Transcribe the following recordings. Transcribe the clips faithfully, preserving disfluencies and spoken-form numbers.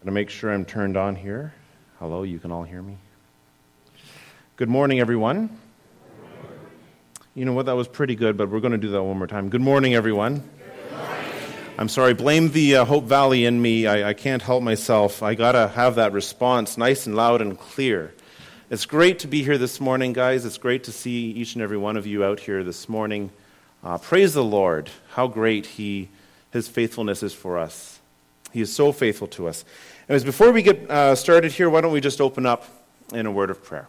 I'm going to make sure I'm turned on here. Hello, you can all hear me? Good morning, everyone. You know what, that was pretty good, but we're going to do that one more time. Good morning, everyone. Good morning. I'm sorry, blame the uh, Hope Valley in me. I, I can't help myself. I got to have that response nice and loud and clear. It's great to be here this morning, guys. It's great to see each and every one of you out here this morning. Uh, praise the Lord. How great He, His faithfulness is for us. He is so faithful to us. Anyways, before we get uh, started here, why don't we just open up in a word of prayer.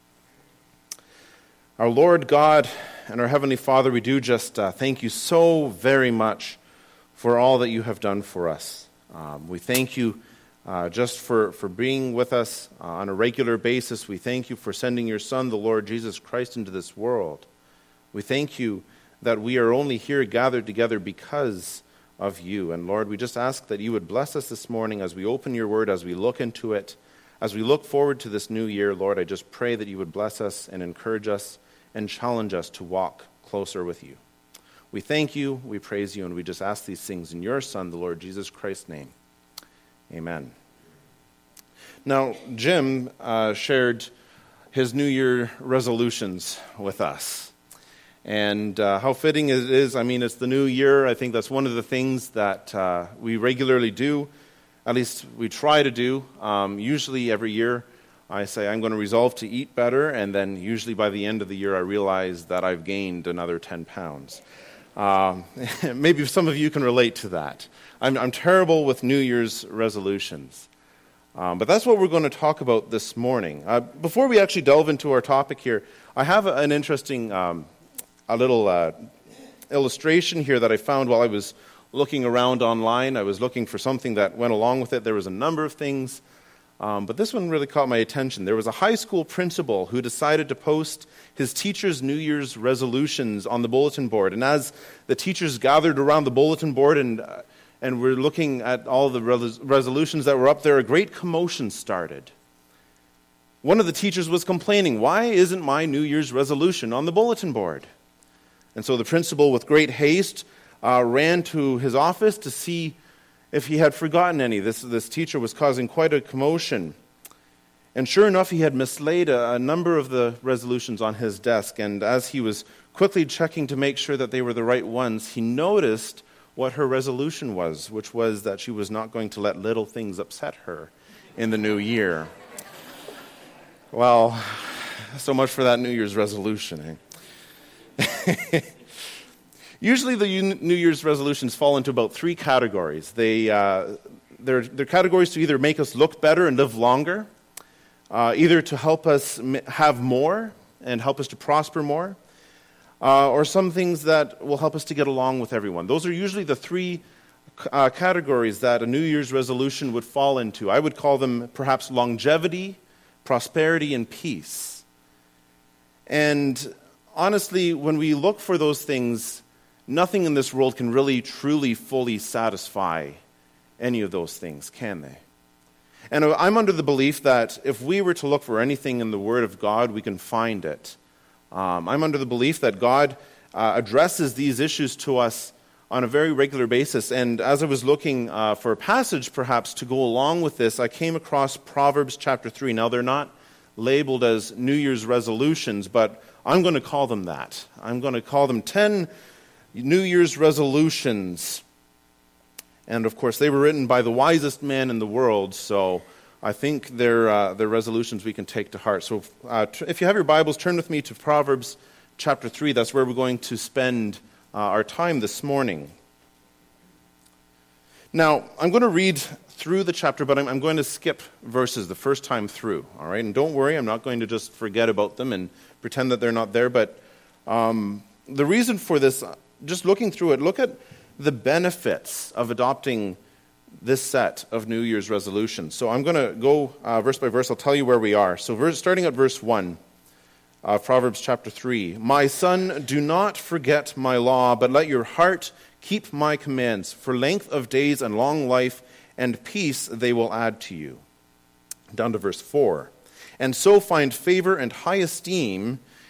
Our Lord God and our Heavenly Father, we do just uh, thank you so very much for all that you have done for us. Um, we thank you uh, just for, for being with us uh, on a regular basis. We thank you for sending your Son, the Lord Jesus Christ, into this world. We thank you that we are only here gathered together because of you. And Lord, we just ask that you would bless us this morning as we open your word, as we look into it, as we look forward to this new year. Lord, I just pray that you would bless us and encourage us and challenge us to walk closer with you. We thank you, we praise you, and we just ask these things in your Son, the Lord Jesus Christ's name. Amen. Now, Jim uh, shared his New Year resolutions with us. And uh, how fitting it is. I mean, it's the new year. I think that's one of the things that uh, we regularly do, at least we try to do. Um, usually every year I say I'm going to resolve to eat better, and then usually by the end of the year I realize that I've gained another ten pounds. Um, maybe some of you can relate to that. I'm, I'm terrible with New Year's resolutions. Um, but that's what we're going to talk about this morning. Uh, before we actually delve into our topic here, I have an interesting um, a little uh, illustration here that I found while I was looking around online. I was looking for something that went along with it. There was a number of things, um, but this one really caught my attention. There was a high school principal who decided to post his teachers' New Year's resolutions on the bulletin board. And as the teachers gathered around the bulletin board and uh, and were looking at all the res- resolutions that were up there, a great commotion started. One of the teachers was complaining, "Why isn't my New Year's resolution on the bulletin board?" And so the principal, with great haste, uh, ran to his office to see if he had forgotten any. This, this teacher was causing quite a commotion. And sure enough, he had mislaid a, a number of the resolutions on his desk. And as he was quickly checking to make sure that they were the right ones, he noticed what her resolution was, which was that she was not going to let little things upset her in the new year. Well, so much for that New Year's resolution, eh? Usually the New Year's resolutions fall into about three categories. They, uh, they're, they're categories to either make us look better and live longer, uh, either to help us have more and help us to prosper more, uh, or some things that will help us to get along with everyone. Those are usually the three uh, categories that a New Year's resolution would fall into. I would call them perhaps longevity, prosperity, and peace. And honestly, when we look for those things, nothing in this world can really, truly, fully satisfy any of those things, can they? And I'm under the belief that if we were to look for anything in the Word of God, we can find it. Um, I'm under the belief that God uh, addresses these issues to us on a very regular basis. And as I was looking uh, for a passage, perhaps, to go along with this, I came across Proverbs chapter three. Now, they're not labeled as New Year's resolutions, but I'm going to call them that. I'm going to call them ten New Year's resolutions. And of course, they were written by the wisest man in the world, so I think they're, uh, they're resolutions we can take to heart. So uh, t- if you have your Bibles, turn with me to Proverbs chapter three. That's where we're going to spend uh, our time this morning. Now, I'm going to read through the chapter, but I'm, I'm going to skip verses the first time through, all right? And don't worry, I'm not going to just forget about them and pretend that they're not there, but um, the reason for this, just looking through it, look at the benefits of adopting this set of New Year's resolutions. So I'm going to go uh, verse by verse. I'll tell you where we are. So verse, starting at verse one, uh, Proverbs chapter three. "My son, do not forget my law, but let your heart keep my commands. For length of days and long life and peace they will add to you." Down to verse four. "And so find favor and high esteem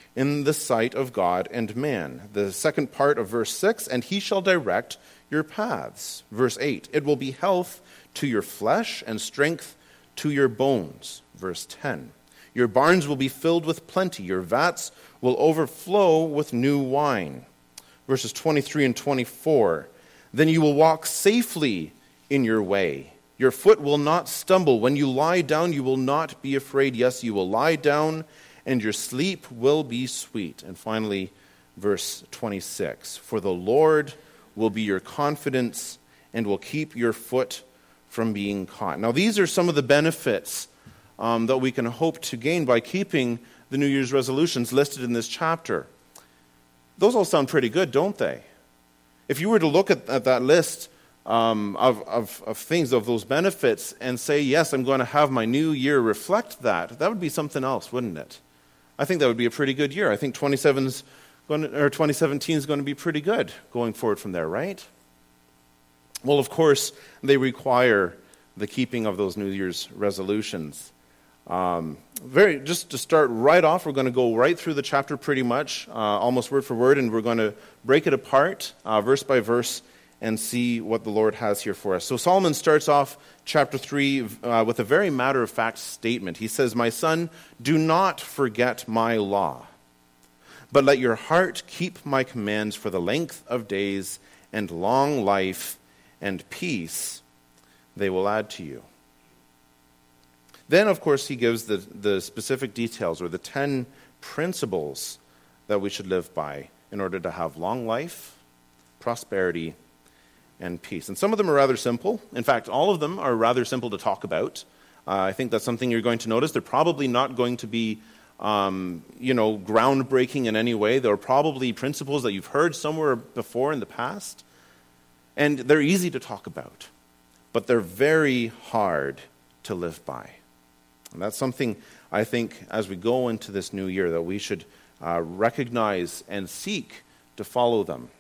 in the sight of God and man. The second part of verse six, and he shall direct your paths. Verse eight, it will be health to your flesh and strength to your bones. Verse ten, your barns will be filled with plenty, your vats will overflow with new wine. Verses twenty-three and twenty-four, then you will walk safely in your way. Your foot will not stumble. When you lie down, you will not be afraid. Yes, you will lie down, and your sleep will be sweet. And finally, verse twenty-six, for the Lord will be your confidence and will keep your foot from being caught. Now, these are some of the benefits um, that we can hope to gain by keeping the New Year's resolutions listed in this chapter. Those all sound pretty good, don't they? If you were to look at, at that list um, of, of, of things, of those benefits, and say, yes, I'm going to have my new year reflect that, that would be something else, wouldn't it? I think that would be a pretty good year. I think twenty-seven's going to, or twenty seventeen is going to be pretty good going forward from there, right? Well, of course, they require the keeping of those New Year's resolutions. Um, very just to start right off, we're going to go right through the chapter pretty much, uh, almost word for word, and we're going to break it apart, uh, verse by verse, and see what the Lord has here for us. So Solomon starts off chapter three uh, with a very matter-of-fact statement. He says, my son, do not forget my law, but let your heart keep my commands, for the length of days and long life and peace they will add to you. Then, of course, he gives the, the specific details or the ten principles that we should live by in order to have long life, prosperity, and peace. And some of them are rather simple. In fact, all of them are rather simple to talk about. Uh, I think that's something you're going to notice. They're probably not going to be, um, you know, groundbreaking in any way. They're probably principles that you've heard somewhere before in the past. And they're easy to talk about. But they're very hard to live by. And that's something I think as we go into this new year that we should uh, recognize and seek to follow them.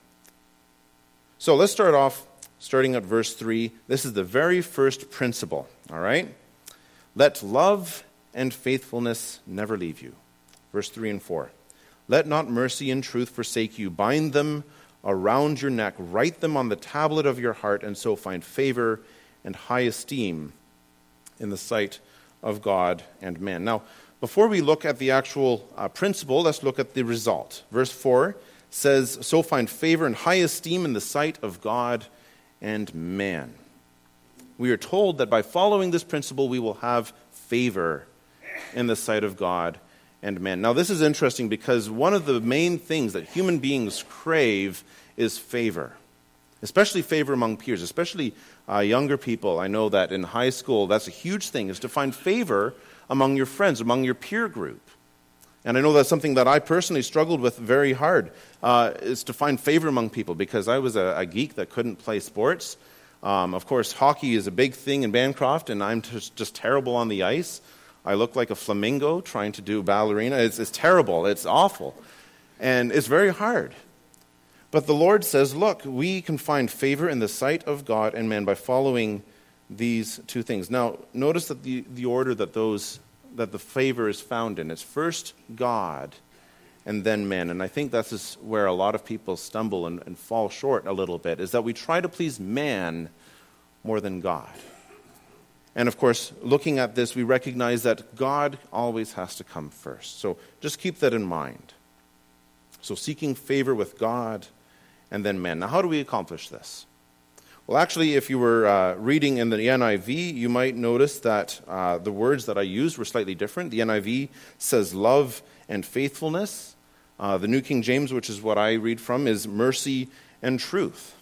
So let's start off starting at verse three. This is the very first principle, all right? Let love and faithfulness never leave you. Verse three and four. Let not mercy and truth forsake you. Bind them around your neck. Write them on the tablet of your heart, and so find favor and high esteem in the sight of God and man. Now, before we look at the actual uh, principle, let's look at the result. Verse four says, so find favor and high esteem in the sight of God and man. We are told that by following this principle, we will have favor in the sight of God and man. Now, this is interesting because one of the main things that human beings crave is favor, especially favor among peers, especially uh, younger people. I know that in high school, that's a huge thing, is to find favor among your friends, among your peer group. And I know that's something that I personally struggled with very hard, uh, is to find favor among people, because I was a, a geek that couldn't play sports. Um, of course, hockey is a big thing in Bancroft, and I'm just, just terrible on the ice. I look like a flamingo trying to do ballerina. It's, it's terrible. It's awful. And it's very hard. But the Lord says, look, we can find favor in the sight of God and man by following these two things. Now, notice that the, the order that those that the favor is found in. It's first God and then man. And I think this is where a lot of people stumble and, and fall short a little bit, is that we try to please man more than God. And of course, looking at this, we recognize that God always has to come first. So just keep that in mind. So seeking favor with God and then man. Now, how do we accomplish this? Well, actually, if you were uh, reading in the N I V, you might notice that uh, the words that I used were slightly different. The N I V says love and faithfulness. Uh, the New King James, which is what I read from, is mercy and truth.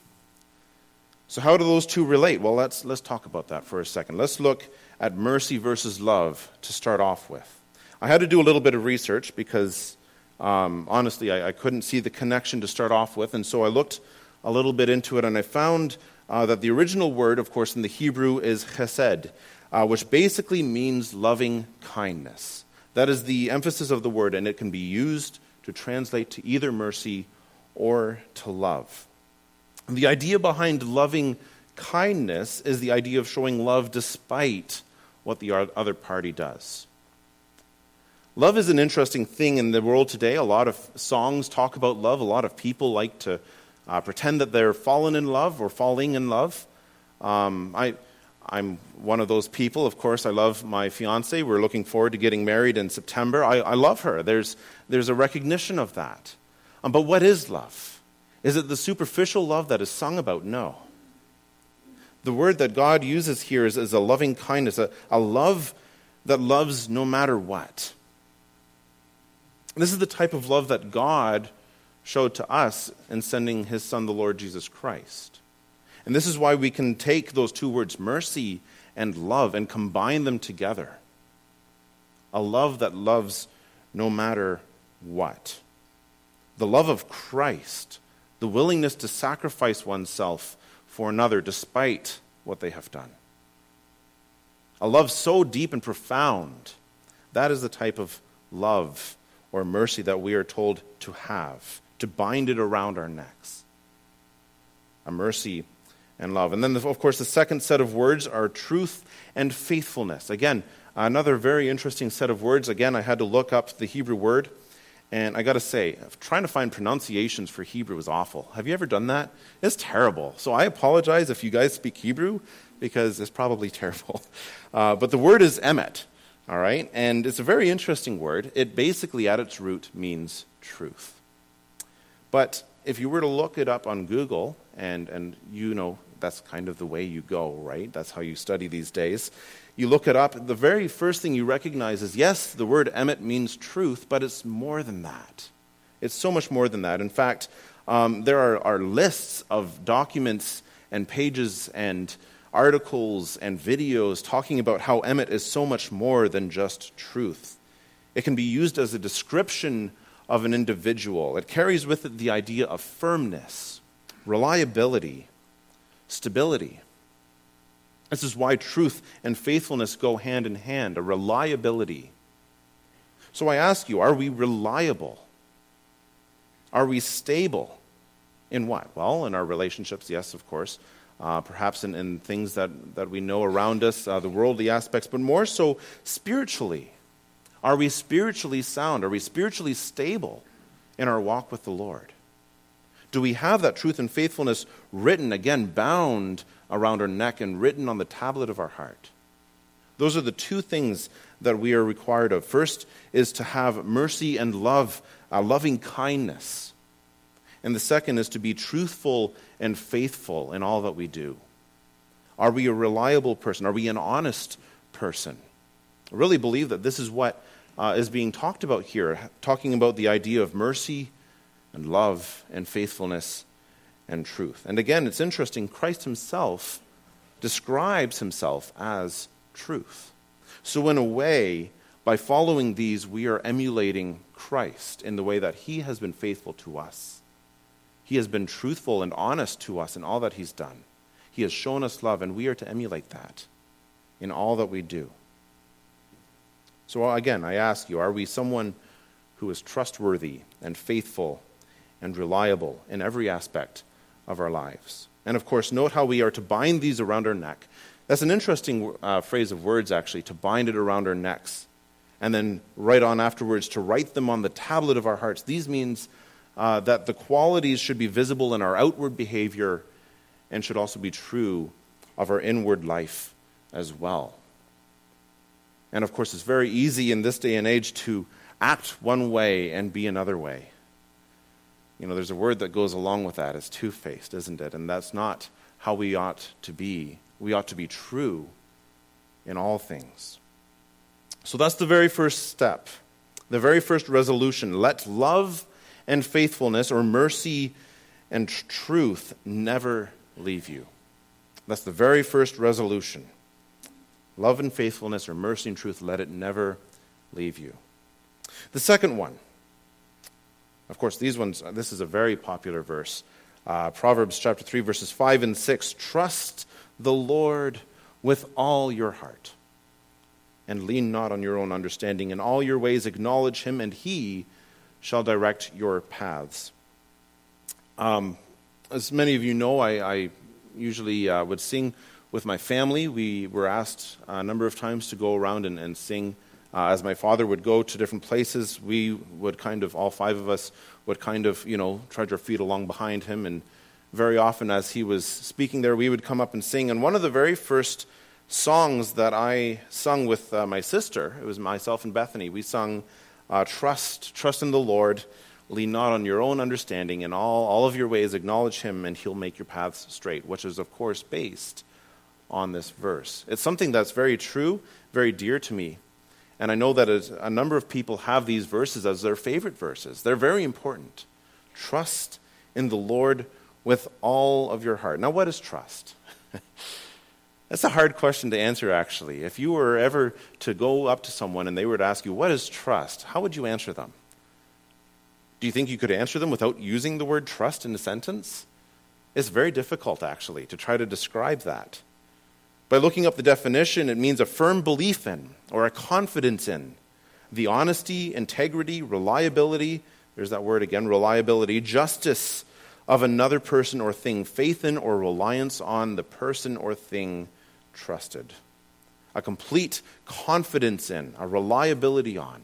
So how do those two relate? Well, let's let's talk about that for a second. Let's look at mercy versus love to start off with. I had to do a little bit of research because Um, honestly, I, I couldn't see the connection to start off with, and so I looked a little bit into it, and I found uh, that the original word, of course, in the Hebrew is chesed, uh, which basically means loving kindness. That is the emphasis of the word, and it can be used to translate to either mercy or to love. The idea behind loving kindness is the idea of showing love despite what the other party does. Love is an interesting thing in the world today. A lot of songs talk about love. A lot of people like to uh, pretend that they're fallen in love or falling in love. Um, I, I'm one of those people. Of course, I love my fiancée. We're looking forward to getting married in September. I, I love her. There's, there's a recognition of that. Um, but what is love? Is it the superficial love that is sung about? No. The word that God uses here is, is a loving kindness, a, a love that loves no matter what. This is the type of love that God showed to us in sending his Son, the Lord Jesus Christ. And this is why we can take those two words, mercy and love, and combine them together. A love that loves no matter what. The love of Christ, the willingness to sacrifice oneself for another despite what they have done. A love so deep and profound, that is the type of love or mercy that we are told to have, to bind it around our necks. A mercy and love. And then, of course, the second set of words are truth and faithfulness. Again, another very interesting set of words. Again, I had to look up the Hebrew word, and I got to say, trying to find pronunciations for Hebrew is awful. Have you ever done that? It's terrible. So I apologize if you guys speak Hebrew, because it's probably terrible. Uh, but the word is emet, all right? And it's a very interesting word. It basically, at its root, means truth. But if you were to look it up on Google, and, and you know, that's kind of the way you go, right? That's how you study these days. You look it up, the very first thing you recognize is, yes, the word emet means truth, but it's more than that. It's so much more than that. In fact, um, there are, are lists of documents and pages and articles and videos talking about how emet is so much more than just truth. It can be used as a description of an individual. It carries with it the idea of firmness, reliability, stability. This is why truth and faithfulness go hand in hand, a reliability. So I ask you, are we reliable? Are we stable? In what? Well, in our relationships, yes, of course. Uh, perhaps in, in things that, that we know around us, uh, the worldly aspects, but more so spiritually. Are we spiritually sound? Are we spiritually stable in our walk with the Lord? Do we have that truth and faithfulness written, again, bound around our neck and written on the tablet of our heart? Those are the two things that we are required of. First is to have mercy and love, a loving kindness. And the second is to be truthful and faithful in all that we do. Are we a reliable person? Are we an honest person? I really believe that this is what uh, is being talked about here, talking about the idea of mercy and love and faithfulness and truth. And again, it's interesting, Christ himself describes himself as truth. So in a way, by following these, we are emulating Christ in the way that he has been faithful to us. He has been truthful and honest to us in all that he's done. He has shown us love, and we are to emulate that in all that we do. So again, I ask you, are we someone who is trustworthy and faithful and reliable in every aspect of our lives? And of course, note how we are to bind these around our neck. That's an interesting uh, phrase of words, actually, to bind it around our necks. And then right on afterwards, to write them on the tablet of our hearts. These means uh, that the qualities should be visible in our outward behavior and should also be true of our inward life as well. And of course, it's very easy in this day and age to act one way and be another way. You know, there's a word that goes along with that. It's two-faced, isn't it? And that's not how we ought to be. We ought to be true in all things. So that's the very first step, the very first resolution. Let love and faithfulness, or mercy and tr- truth, never leave you. That's the very first resolution. Love and faithfulness, or mercy and truth, let it never leave you. The second one, of course, these ones, this is a very popular verse. Uh, Proverbs chapter three, verses five and six. Trust the Lord with all your heart, and lean not on your own understanding. In all your ways acknowledge him, and he shall direct your paths. Um, as many of you know, I, I usually uh, would sing with my family. We were asked a number of times to go around and, and sing Uh, as my father would go to different places, we would kind of, all five of us, would kind of, you know, trudge our feet along behind him. And very often as he was speaking there, we would come up and sing. And one of the very first songs that I sung with uh, my sister, it was myself and Bethany, we sung, uh, Trust, trust in the Lord, lean not on your own understanding, in all, all of your ways acknowledge him, and he'll make your paths straight, which is, of course, based on this verse. It's something that's very true, very dear to me. And I know that a number of people have these verses as their favorite verses. They're very important. Trust in the Lord with all of your heart. Now, what is trust? That's a hard question to answer, actually. If you were ever to go up to someone and they were to ask you, what is trust? How would you answer them? Do you think you could answer them without using the word trust in a sentence? It's very difficult, actually, to try to describe that. By looking up the definition, it means a firm belief in or a confidence in the honesty, integrity, reliability, there's that word again, reliability, justice of another person or thing, faith in or reliance on the person or thing trusted. A complete confidence in, a reliability on.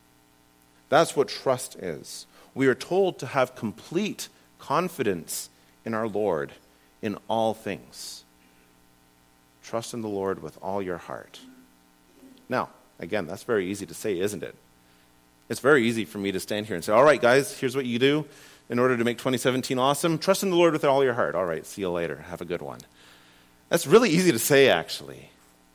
That's what trust is. We are told to have complete confidence in our Lord in all things. Trust in the Lord with all your heart. Now, again, that's very easy to say, isn't it? It's very easy for me to stand here and say, all right, guys, here's what you do in order to make twenty seventeen awesome. Trust in the Lord with all your heart. All right, see you later. Have a good one. That's really easy to say, actually.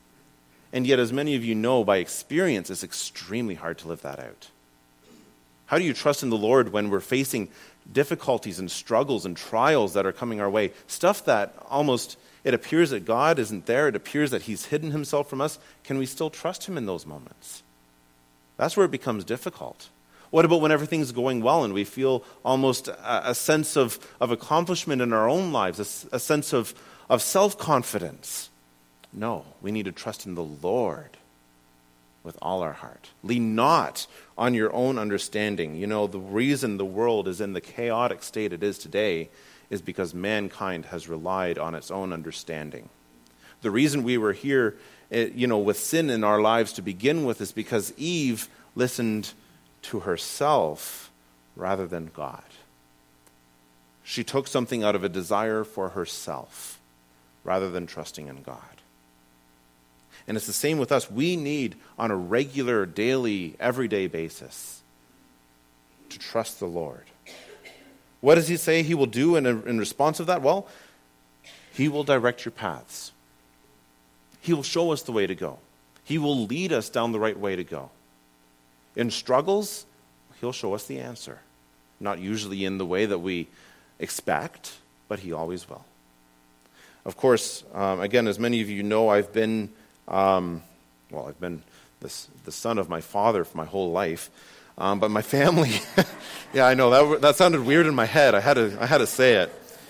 And yet, as many of you know by experience, it's extremely hard to live that out. How do you trust in the Lord when we're facing difficulties and struggles and trials that are coming our way? Stuff that almost, it appears that God isn't there. It appears that he's hidden himself from us. Can we still trust him in those moments? That's where it becomes difficult. What about when everything's going well and we feel almost a, a sense of, of accomplishment in our own lives, a, a sense of, of self-confidence? No, we need to trust in the Lord with all our heart. Lean not on your own understanding. You know, the reason the world is in the chaotic state it is today is because mankind has relied on its own understanding. The reason we were here, you know, with sin in our lives to begin with is because Eve listened to herself rather than God. She took something out of a desire for herself rather than trusting in God. And it's the same with us. We need, on a regular, daily, everyday basis, to trust the Lord. What does he say he will do in, a, in response of that? Well, he will direct your paths. He will show us the way to go. He will lead us down the right way to go. In struggles, he'll show us the answer. Not usually in the way that we expect, but he always will. Of course, um, again, as many of you know, I've been Um, well, I've been this, the son of my father for my whole life, um, but my family, yeah, I know, that that sounded weird in my head. I had to, I had to say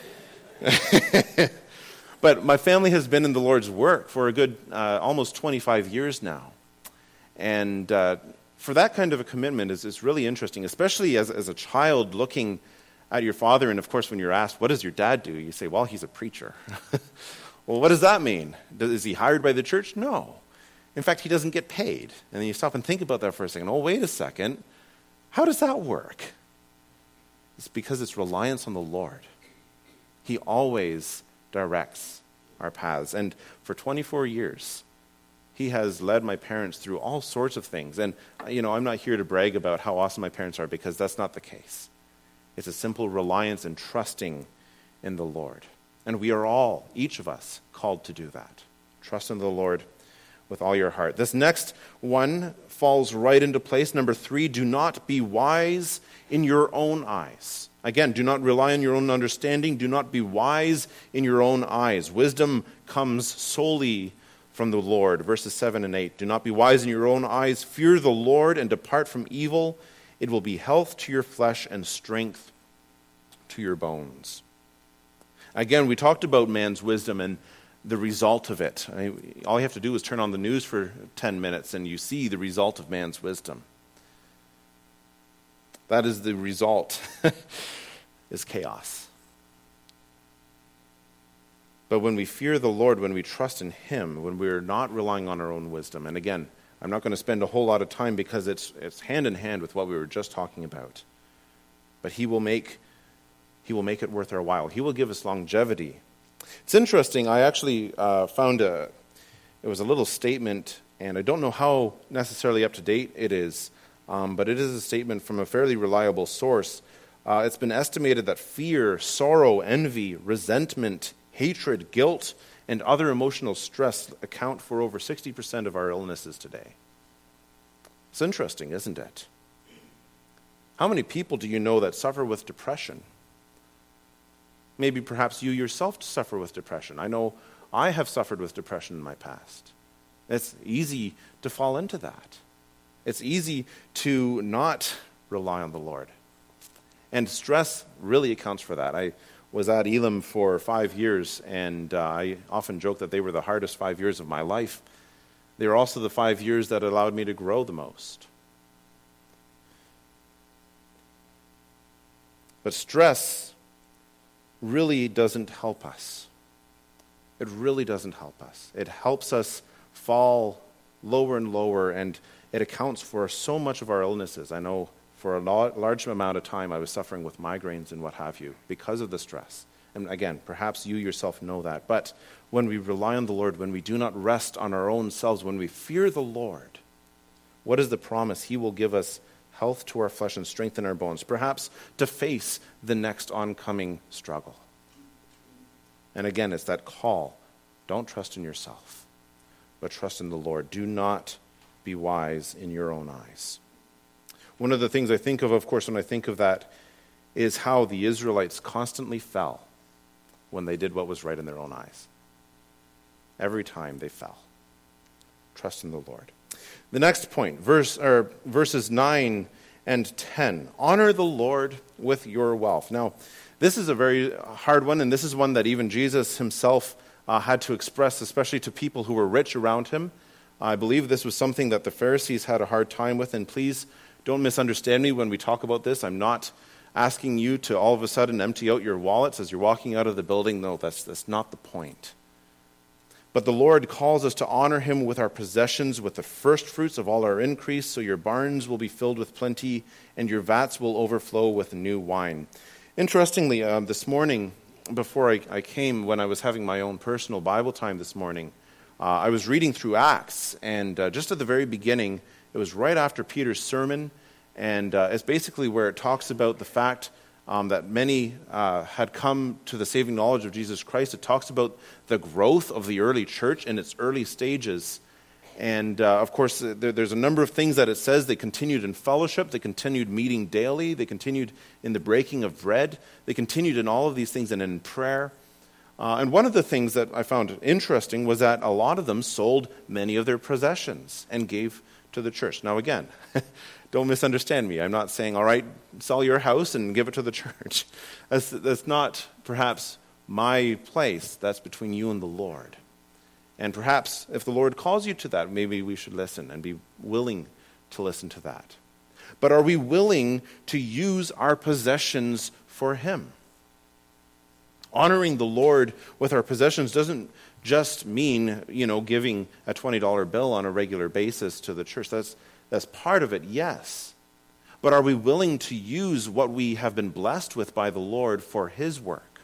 it. But my family has been in the Lord's work for a good uh, almost twenty-five years now. And uh, for that kind of a commitment is, is really interesting, especially as, as a child looking at your father. And of course, when you're asked, what does your dad do? You say, well, he's a preacher. Well, what does that mean? Is he hired by the church? No. In fact, he doesn't get paid. And then you stop and think about that for a second. Oh, wait a second. How does that work? It's because it's reliance on the Lord. He always directs our paths. And for twenty-four years, he has led my parents through all sorts of things. And, you know, I'm not here to brag about how awesome my parents are, because that's not the case. It's a simple reliance and trusting in the Lord. And we are all, each of us, called to do that. Trust in the Lord with all your heart. This next one falls right into place. Number three, do not be wise in your own eyes. Again, do not rely on your own understanding. Do not be wise in your own eyes. Wisdom comes solely from the Lord. Verses seven and eight. Do not be wise in your own eyes. Fear the Lord and depart from evil. It will be health to your flesh and strength to your bones. Again, we talked about man's wisdom and the result of it. I mean, all you have to do is turn on the news for ten minutes and you see the result of man's wisdom. That is the result, is chaos. But when we fear the Lord, when we trust in him, when we're not relying on our own wisdom, and again, I'm not going to spend a whole lot of time because it's it's hand in hand with what we were just talking about. But he will make he will make it worth our while. He will give us longevity. It's interesting. I actually uh, found a it was a little statement, and I don't know how necessarily up to date it is, um, but it is a statement from a fairly reliable source. Uh, it's been estimated that fear, sorrow, envy, resentment, hatred, guilt, and other emotional stress account for over sixty percent of our illnesses today. It's interesting, isn't it? How many people do you know that suffer with depression? Maybe perhaps you yourself suffer with depression. I know I have suffered with depression in my past. It's easy to fall into that. It's easy to not rely on the Lord. And stress really accounts for that. I was at Elam for five years, and uh, I often joke that they were the hardest five years of my life. They were also the five years that allowed me to grow the most. But stress really doesn't help us. It really doesn't help us. It helps us fall lower and lower, and it accounts for so much of our illnesses. I know for a large amount of time I was suffering with migraines and what have you because of the stress. And again, perhaps you yourself know that. But when we rely on the Lord, when we do not rest on our own selves, when we fear the Lord, what is the promise? He will give us health to our flesh and strength in our bones, perhaps to face the next oncoming struggle. And again, it's that call. Don't trust in yourself, but trust in the Lord. Do not be wise in your own eyes. One of the things I think of, of course, when I think of that, is how the Israelites constantly fell when they did what was right in their own eyes. Every time they fell. Trust in the Lord. The next point, verse or verses nine and ten. Honor the Lord with your wealth. Now, this is a very hard one, and this is one that even Jesus himself uh, had to express, especially to people who were rich around him. I believe this was something that the Pharisees had a hard time with, and please don't misunderstand me when we talk about this. I'm not asking you to all of a sudden empty out your wallets as you're walking out of the building. No, that's, that's not the point. But the Lord calls us to honor him with our possessions, with the first fruits of all our increase, so your barns will be filled with plenty, and your vats will overflow with new wine. Interestingly, uh, this morning, before I, I came, when I was having my own personal Bible time this morning, uh, I was reading through Acts, and uh, just at the very beginning, it was right after Peter's sermon, and uh, it's basically where it talks about the fact um, that many uh, had come to the saving knowledge of Jesus Christ. It talks about the growth of the early church in its early stages. And, uh, of course, there, there's a number of things that it says. They continued in fellowship. They continued meeting daily. They continued in the breaking of bread. They continued in all of these things and in prayer. Uh, and one of the things that I found interesting was that a lot of them sold many of their possessions and gave to the church. Now, again, don't misunderstand me. I'm not saying, all right, sell your house and give it to the church. That's, that's not perhaps my place. That's between you and the Lord. And perhaps if the Lord calls you to that, maybe we should listen and be willing to listen to that. But are we willing to use our possessions for him? Honoring the Lord with our possessions doesn't just mean, you know, giving a twenty dollar bill on a regular basis to the church. That's that's part of it, yes. But are we willing to use what we have been blessed with by the Lord for his work?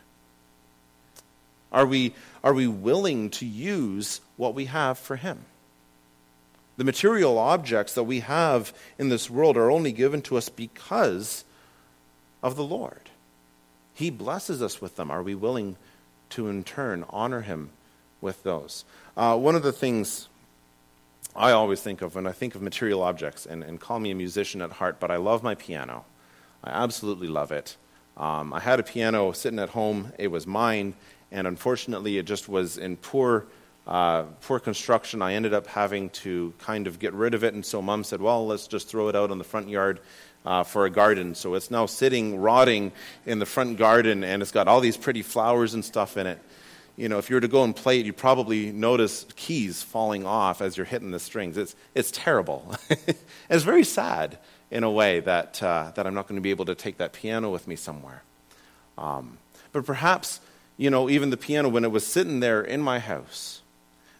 Are we are we willing to use what we have for him? The material objects that we have in this world are only given to us because of the Lord. He blesses us with them. Are we willing to, in turn, honor him with those? Uh, one of the things I always think of when I think of material objects, and, and call me a musician at heart, but I love my piano. I absolutely love it. Um, I had a piano sitting at home. It was mine, and unfortunately it just was in poor uh, poor construction. I ended up having to kind of get rid of it, and so Mom said, well, let's just throw it out on the front yard Uh, for a garden. So it's now sitting, rotting in the front garden, and it's got all these pretty flowers and stuff in it. You know, if you were to go and play it, you'd probably notice keys falling off as you're hitting the strings. It's it's terrible. It's very sad in a way that uh, that I'm not going to be able to take that piano with me somewhere. Um, but perhaps, you know, even the piano, when it was sitting there in my house,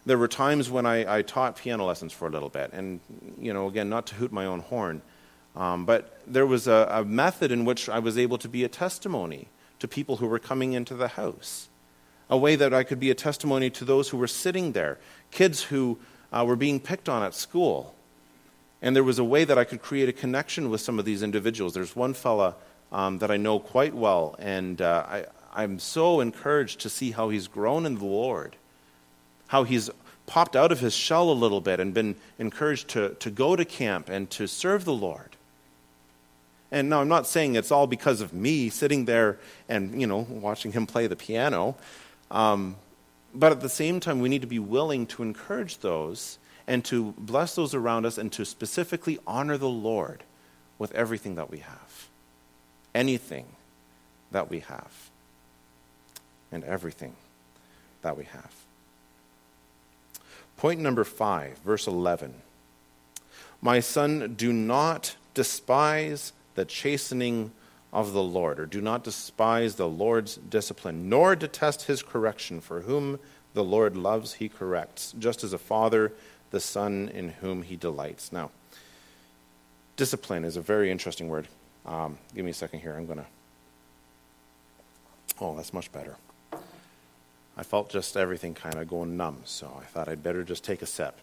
There were times when I, I taught piano lessons for a little bit, and, you know, again, not to hoot my own horn, um, but there was a, a method in which I was able to be a testimony to people who were coming into the house, a way that I could be a testimony to those who were sitting there, kids who uh, were being picked on at school. And there was a way that I could create a connection with some of these individuals. There's one fella um, that I know quite well, and uh, I, I'm so encouraged to see how he's grown in the Lord, how he's popped out of his shell a little bit and been encouraged to, to go to camp and to serve the Lord. And now I'm not saying it's all because of me sitting there and, you know, watching him play the piano. Um, but at the same time, we need to be willing to encourage those and to bless those around us and to specifically honor the Lord with everything that we have. Anything that we have. And everything that we have. Point number five, verse eleven. My son, do not despise the chastening of the Lord, or do not despise the Lord's discipline, nor detest his correction, for whom the Lord loves, he corrects, just as a father the son in whom he delights. Now, discipline is a very interesting word. Um, give me a second here. I'm going to... Oh, that's much better. I felt just everything kind of going numb, so I thought I'd better just take a sip.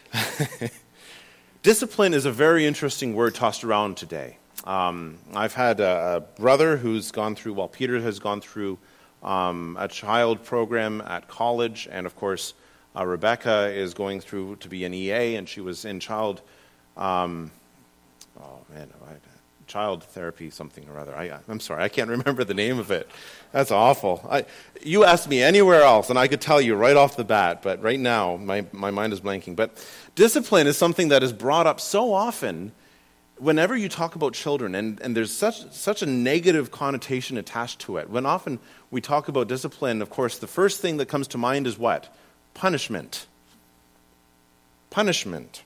Discipline is a very interesting word tossed around today. Um, I've had a, a brother who's gone through, well, Peter has gone through um, a child program at college, and of course, uh, Rebecca is going through to be an E A, and she was in child, um, oh man, I, child therapy something or other. I, I'm sorry, I can't remember the name of it. That's awful. I, you asked me anywhere else, and I could tell you right off the bat, but right now, my, my mind is blanking. But discipline is something that is brought up so often whenever you talk about children, and, and there's such such a negative connotation attached to it. When often we talk about discipline, of course, the first thing that comes to mind is what? Punishment. Punishment.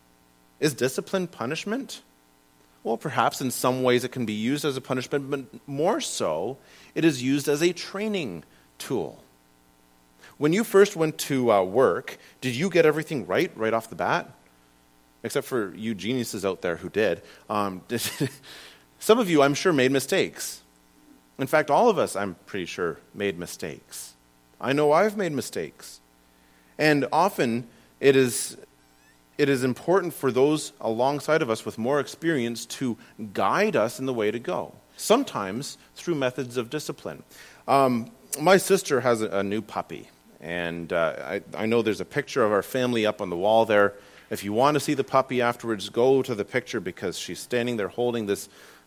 Is discipline punishment? Well, perhaps in some ways it can be used as a punishment, but more so, it is used as a training tool. When you first went to uh, work, did you get everything right, right off the bat? Except for you geniuses out there who did. Um, did some of you, I'm sure, made mistakes. In fact, all of us, I'm pretty sure, made mistakes. I know I've made mistakes. And often, it is, it is important for those alongside of us with more experience to guide us in the way to go. Sometimes through methods of discipline. Um, my sister has a, a new puppy. And uh, I, I know there's a picture of our family up on the wall there. If you want to see the puppy afterwards, go to the picture because she's standing there holding this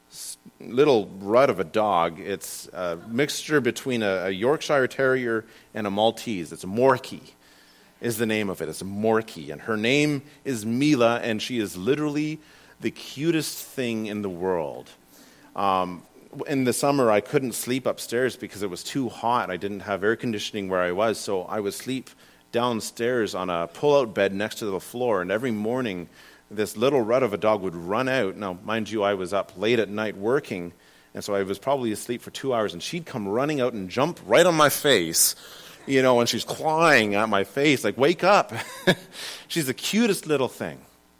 little rut of a dog. It's a mixture between a, a Yorkshire Terrier and a Maltese. It's a Morkie is the name of it. It's a Morkie. And her name is Mila, and she is literally the cutest thing in the world. Um, in the summer, I couldn't sleep upstairs because it was too hot. I didn't have air conditioning where I was, so I would sleep downstairs on a pull-out bed next to the floor, and every morning this little rut of a dog would run out. Now, mind you, I was up late at night working, and so I was probably asleep for two hours, and she'd come running out and jump right on my face, you know, and she's clawing at my face, like, wake up. She's the cutest little thing.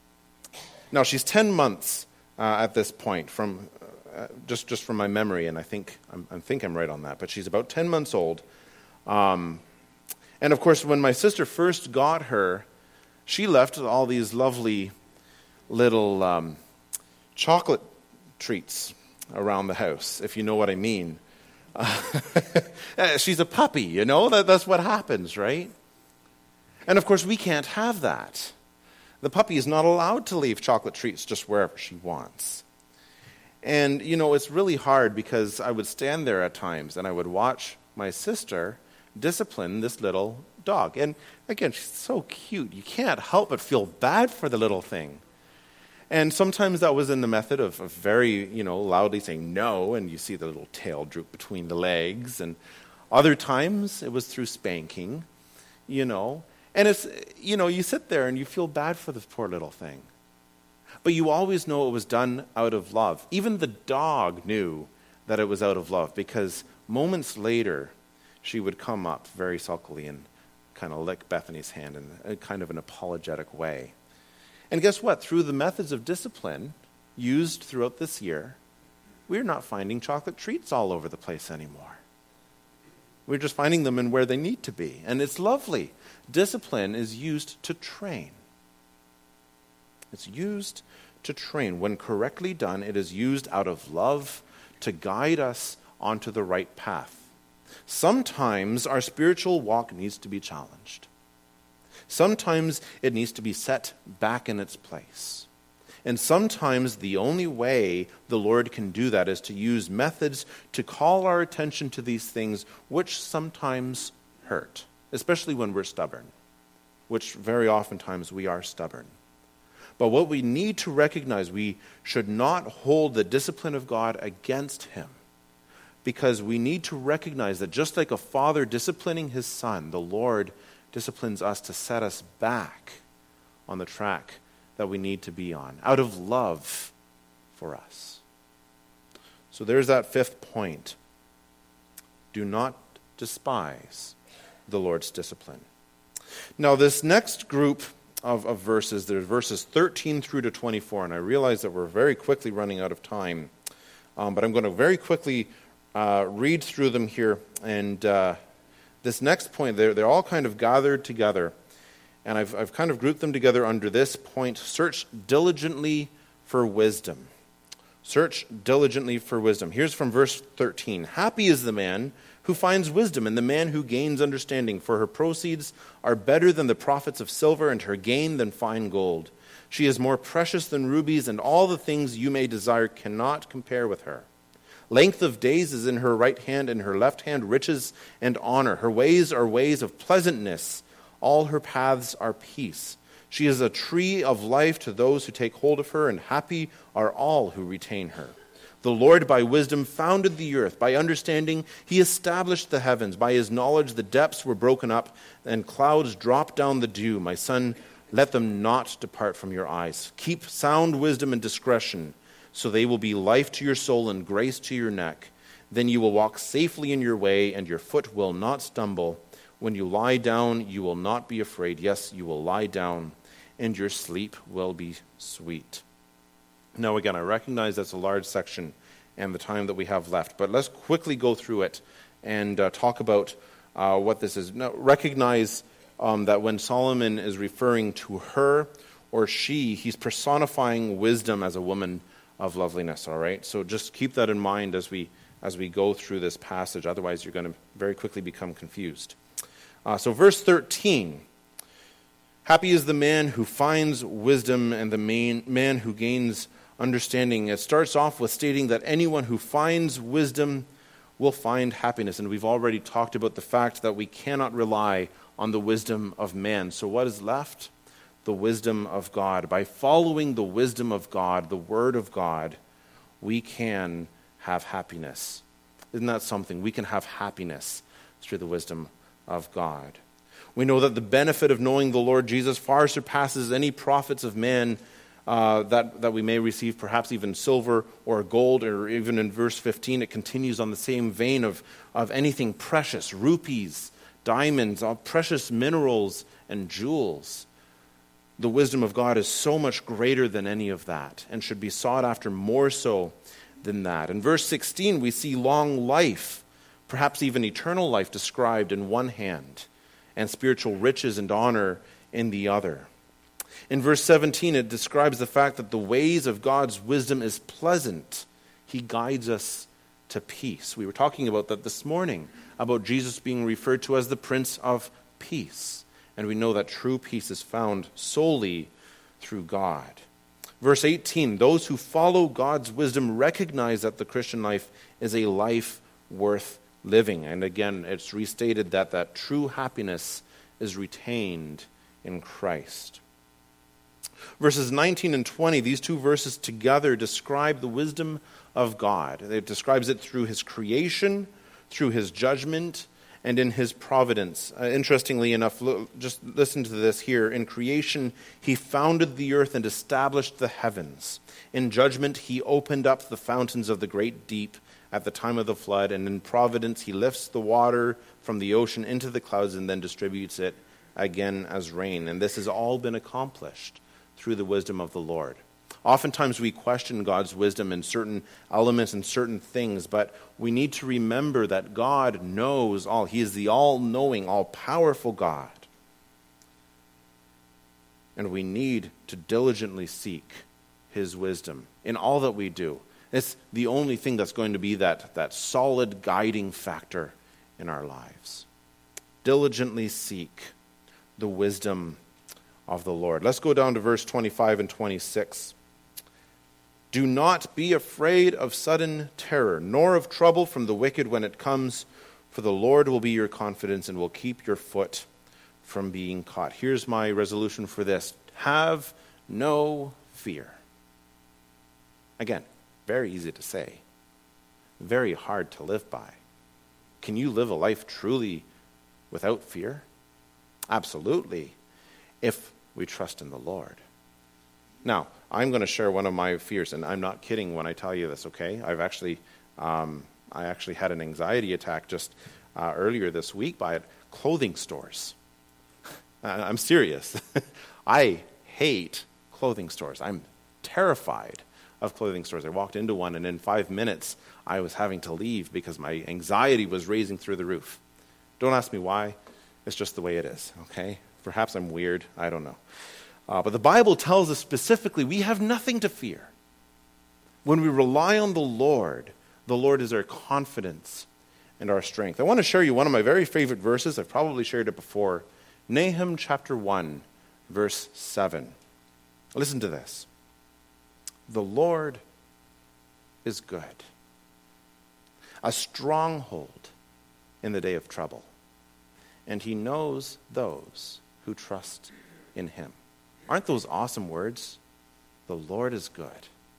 Now, she's ten months uh, at this point, from uh, just, just from my memory, and I think I'm, I think I'm right on that, but she's about ten months old. Um... And of course, when my sister first got her, she left all these lovely little um, chocolate treats around the house, if you know what I mean. Uh, she's a puppy, you know? That, that's what happens, right? And of course, we can't have that. The puppy is not allowed to leave chocolate treats just wherever she wants. And, you know, it's really hard because I would stand there at times and I would watch my sister discipline this little dog. And again, she's so cute. You can't help but feel bad for the little thing. And sometimes that was in the method of, of very, you know, loudly saying no, and you see the little tail droop between the legs. And other times it was through spanking, you know. And it's, you know, you sit there and you feel bad for this poor little thing. But you always know it was done out of love. Even the dog knew that it was out of love, because moments later, she would come up very sulkily and kind of lick Bethany's hand in a kind of an apologetic way. And guess what? Through the methods of discipline used throughout this year, we're not finding chocolate treats all over the place anymore. We're just finding them in where they need to be. And it's lovely. Discipline is used to train. It's used to train. When correctly done, it is used out of love to guide us onto the right path. Sometimes our spiritual walk needs to be challenged. Sometimes it needs to be set back in its place. And sometimes the only way the Lord can do that is to use methods to call our attention to these things, which sometimes hurt, especially when we're stubborn, which very oftentimes we are stubborn. But what we need to recognize, we should not hold the discipline of God against him, because we need to recognize that just like a father disciplining his son, the Lord disciplines us to set us back on the track that we need to be on, out of love for us. So there's that fifth point. Do not despise the Lord's discipline. Now, this next group of, of verses, there's verses thirteen through to twenty-four, and I realize that we're very quickly running out of time, um, but I'm going to very quickly uh, read through them here. And uh, this next point, they're, they're all kind of gathered together. And I've, I've kind of grouped them together under this point: search diligently for wisdom. Search diligently for wisdom. Here's from verse thirteen. Happy is the man who finds wisdom, and the man who gains understanding, for her proceeds are better than the profits of silver, and her gain than fine gold. She is more precious than rubies, and all the things you may desire cannot compare with her. Length of days is in her right hand, and her left hand riches and honor. Her ways are ways of pleasantness. All her paths are peace. She is a tree of life to those who take hold of her, and happy are all who retain her. The Lord by wisdom founded the earth. By understanding he established the heavens. By his knowledge the depths were broken up, and clouds dropped down the dew. My son, let them not depart from your eyes. Keep sound wisdom and discretion, so they will be life to your soul and grace to your neck. Then you will walk safely in your way, and your foot will not stumble. When you lie down, you will not be afraid. Yes, you will lie down, and your sleep will be sweet. Now, again, I recognize that's a large section and the time that we have left, but let's quickly go through it and uh, talk about uh, what this is. Now, recognize um, that when Solomon is referring to her or she, he's personifying wisdom as a woman of loveliness, all right? So just keep that in mind as we as we go through this passage. Otherwise, you're going to very quickly become confused. Uh, so verse thirteen, happy is the man who finds wisdom and the main, man who gains understanding. It starts off with stating that anyone who finds wisdom will find happiness. And we've already talked about the fact that we cannot rely on the wisdom of man. So what is left? The wisdom of God. By following the wisdom of God, the word of God, we can have happiness. Isn't that something? We can have happiness through the wisdom of God. We know that the benefit of knowing the Lord Jesus far surpasses any profits of man uh, that, that we may receive, perhaps even silver or gold, or even in verse fifteen, it continues on the same vein of, of anything precious, rupees, diamonds, all precious minerals and jewels. The wisdom of God is so much greater than any of that and should be sought after more so than that. In verse sixteen, we see long life, perhaps even eternal life, described in one hand, and spiritual riches and honor in the other. In verse seventeen, it describes the fact that the ways of God's wisdom is pleasant. He guides us to peace. We were talking about that this morning, about Jesus being referred to as the Prince of Peace. And we know that true peace is found solely through God. Verse eighteen, those who follow God's wisdom recognize that the Christian life is a life worth living. And again, it's restated that that true happiness is retained in Christ. Verses nineteen and twenty, these two verses together describe the wisdom of God. It describes it through his creation, through his judgment, and in his providence. Uh, interestingly enough, lo- just listen to this here. In creation, he founded the earth and established the heavens. In judgment, he opened up the fountains of the great deep at the time of the flood, and in providence he lifts the water from the ocean into the clouds and then distributes it again as rain. And this has all been accomplished through the wisdom of the Lord. Oftentimes we question God's wisdom in certain elements and certain things, but we need to remember that God knows all. He is the all-knowing, all-powerful God. And we need to diligently seek his wisdom in all that we do. It's the only thing that's going to be that, that solid guiding factor in our lives. Diligently seek the wisdom of the Lord. Let's go down to verse twenty-five and twenty-six. Do not be afraid of sudden terror, nor of trouble from the wicked when it comes, for the Lord will be your confidence and will keep your foot from being caught. Here's my resolution for this. Have no fear. Again, very easy to say, very hard to live by. Can you live a life truly without fear? Absolutely, if we trust in the Lord. Now, I'm going to share one of my fears, and I'm not kidding when I tell you this, okay? I've actually, um, I actually had an anxiety attack just uh, earlier this week by clothing stores. I'm serious. I hate clothing stores. I'm terrified of clothing stores. I walked into one, and in five minutes, I was having to leave because my anxiety was raising through the roof. Don't ask me why. It's just the way it is, okay? Perhaps I'm weird. I don't know. Uh, but the Bible tells us specifically we have nothing to fear. When we rely on the Lord, the Lord is our confidence and our strength. I want to share you one of my very favorite verses. I've probably shared it before. Nahum chapter one, verse seven. Listen to this. The Lord is good, a stronghold in the day of trouble, and he knows those who trust in him. Aren't those awesome words? The Lord is good.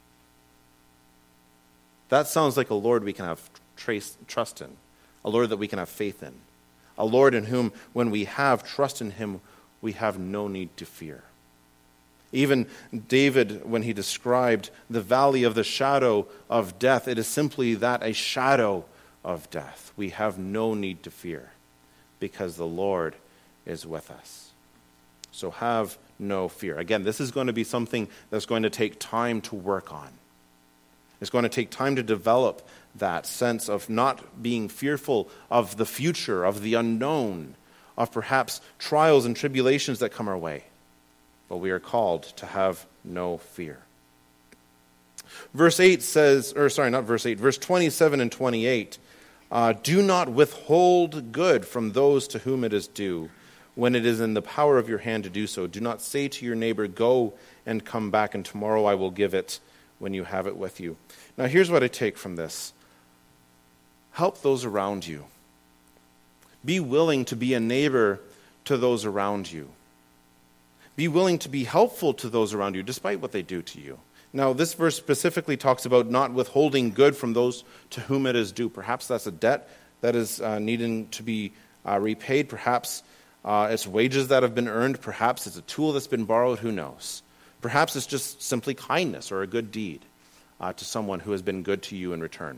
That sounds like a Lord we can have trace, trust in, a Lord that we can have faith in, a Lord in whom, when we have trust in him, we have no need to fear. Even David, when he described the valley of the shadow of death, it is simply that, a shadow of death. We have no need to fear because the Lord is with us. So have no fear. Again, this is going to be something that's going to take time to work on. It's going to take time to develop that sense of not being fearful of the future, of the unknown, of perhaps trials and tribulations that come our way. But we are called to have no fear. Verse eight says, or sorry, not verse eight, verse twenty-seven and twenty-eight, uh, do not withhold good from those to whom it is due, when it is in the power of your hand to do so. Do not say to your neighbor, go and come back, and tomorrow I will give it when you have it with you. Now here's what I take from this. Help those around you. Be willing to be a neighbor to those around you. Be willing to be helpful to those around you, despite what they do to you. Now, this verse specifically talks about not withholding good from those to whom it is due. Perhaps that's a debt that is uh, needing to be uh, repaid. Perhaps uh, it's wages that have been earned. Perhaps it's a tool that's been borrowed. Who knows? Perhaps it's just simply kindness or a good deed uh, to someone who has been good to you in return.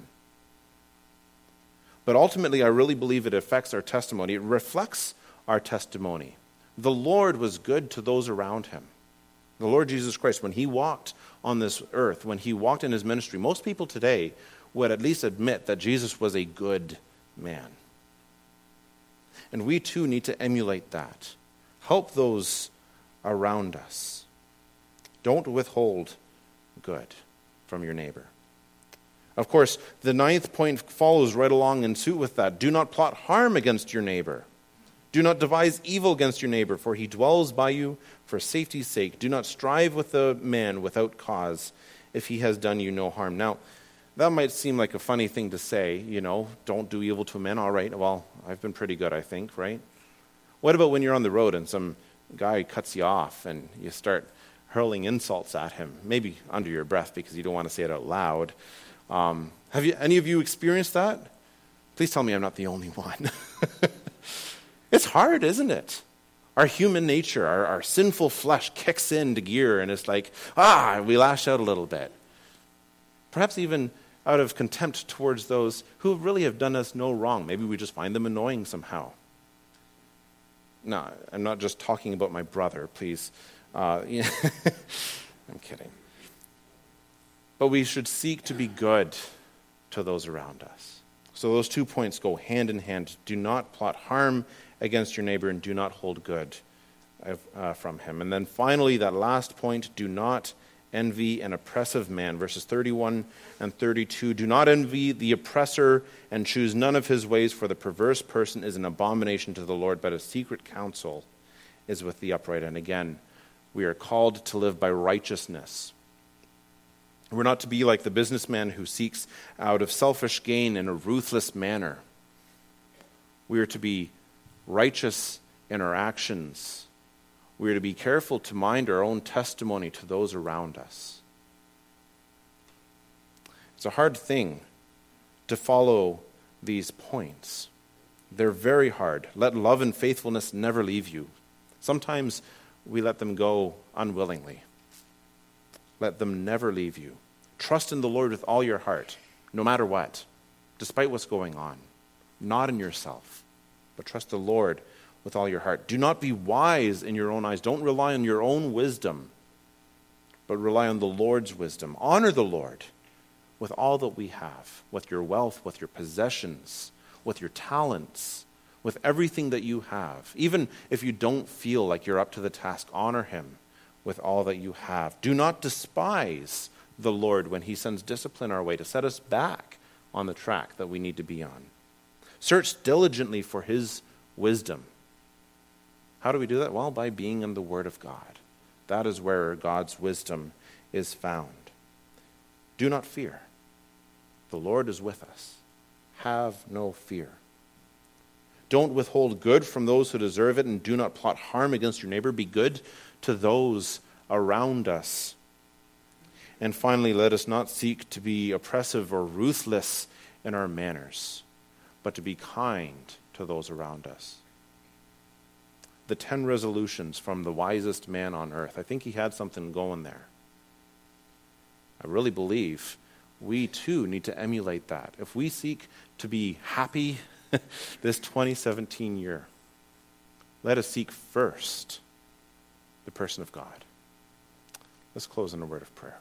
But ultimately, I really believe it affects our testimony. It reflects our testimony. The Lord was good to those around him. The Lord Jesus Christ, when he walked on this earth, when he walked in his ministry, most people today would at least admit that Jesus was a good man. And we too need to emulate that. Help those around us. Don't withhold good from your neighbor. Of course, the ninth point follows right along in suit with that. Do not plot harm against your neighbor. Do not devise evil against your neighbor, for he dwells by you for safety's sake. Do not strive with the man without cause, if he has done you no harm. Now, that might seem like a funny thing to say, you know, don't do evil to men. All right, well, I've been pretty good, I think, right? What about when you're on the road and some guy cuts you off and you start hurling insults at him, maybe under your breath because you don't want to say it out loud? Um, have you, any of you experienced that? Please tell me I'm not the only one. It's hard, isn't it? Our human nature, our, our sinful flesh kicks into gear and it's like, ah, we lash out a little bit. Perhaps even out of contempt towards those who really have done us no wrong. Maybe we just find them annoying somehow. No, I'm not just talking about my brother, please. Uh, yeah. I'm kidding. But we should seek to be good to those around us. So those two points go hand in hand. Do not plot harm against your neighbor, and do not hold good uh, from him. And then finally, that last point, do not envy an oppressive man. Verses thirty-one and thirty-two, do not envy the oppressor and choose none of his ways, for the perverse person is an abomination to the Lord, but a secret counsel is with the upright. And again, we are called to live by righteousness. We're not to be like the businessman who seeks out of selfish gain in a ruthless manner. We are to be righteous in our actions. We are to be careful to mind our own testimony to those around us. It's a hard thing to follow these points. They're very hard. Let love and faithfulness never leave you. Sometimes we let them go unwillingly. Let them never leave you. Trust in the Lord with all your heart, no matter what, despite what's going on. Not in yourself, but trust the Lord with all your heart. Do not be wise in your own eyes. Don't rely on your own wisdom, but rely on the Lord's wisdom. Honor the Lord with all that we have, with your wealth, with your possessions, with your talents, with everything that you have. Even if you don't feel like you're up to the task, honor him with all that you have. Do not despise the Lord when he sends discipline our way to set us back on the track that we need to be on. Search diligently for his wisdom. How do we do that? Well, by being in the Word of God. That is where God's wisdom is found. Do not fear. The Lord is with us. Have no fear. Don't withhold good from those who deserve it, and do not plot harm against your neighbor. Be good to those around us. And finally, let us not seek to be oppressive or ruthless in our manners, but to be kind to those around us. The ten resolutions from the wisest man on earth. I think he had something going there. I really believe we too need to emulate that. If we seek to be happy this twenty seventeen year, let us seek first the person of God. Let's close in a word of prayer.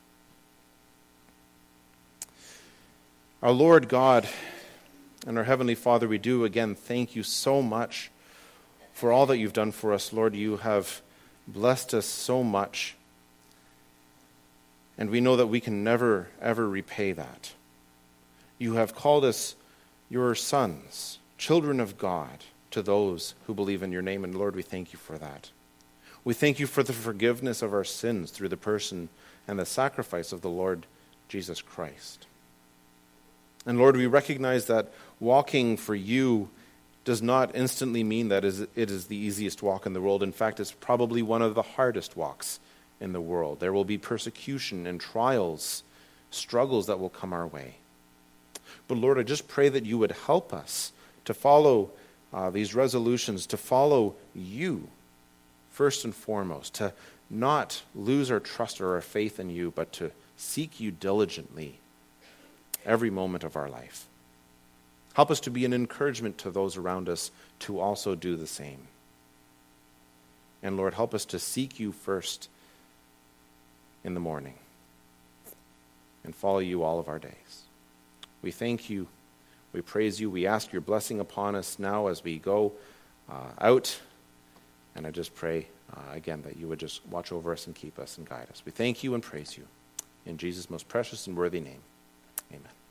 Our Lord God and our Heavenly Father, we do again thank you so much for all that you've done for us. Lord, you have blessed us so much, and we know that we can never, ever repay that. You have called us your sons, children of God, to those who believe in your name, and Lord, we thank you for that. We thank you for the forgiveness of our sins through the person and the sacrifice of the Lord Jesus Christ. And Lord, we recognize that walking for you does not instantly mean that it is the easiest walk in the world. In fact, it's probably one of the hardest walks in the world. There will be persecution and trials, struggles that will come our way. But Lord, I just pray that you would help us to follow uh, these resolutions, to follow you first and foremost, to not lose our trust or our faith in you, but to seek you diligently every moment of our life. Help us to be an encouragement to those around us to also do the same. And Lord, help us to seek you first in the morning and follow you all of our days. We thank you. We praise you. We ask your blessing upon us now as we go uh, out. And I just pray, uh, again, that you would just watch over us and keep us and guide us. We thank you and praise you. In Jesus' most precious and worthy name, amen.